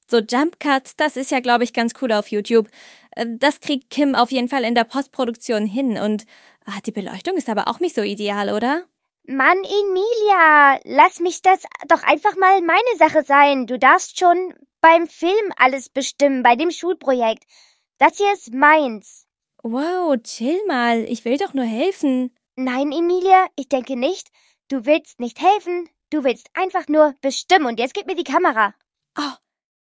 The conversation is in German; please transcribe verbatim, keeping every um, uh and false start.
So Jump Cuts, das ist ja, glaube ich, ganz cool auf YouTube. Äh, Das kriegt Kim auf jeden Fall in der Postproduktion hin. Und ah, die Beleuchtung ist aber auch nicht so ideal, oder? Mann, Emilia, lass mich das doch einfach mal meine Sache sein. Du darfst schon beim Film alles bestimmen, bei dem Schulprojekt. Das hier ist meins. Wow, chill mal. Ich will doch nur helfen. Nein, Emilia, ich denke nicht. Du willst nicht helfen. Du willst einfach nur bestimmen. Und jetzt gib mir die Kamera. Oh,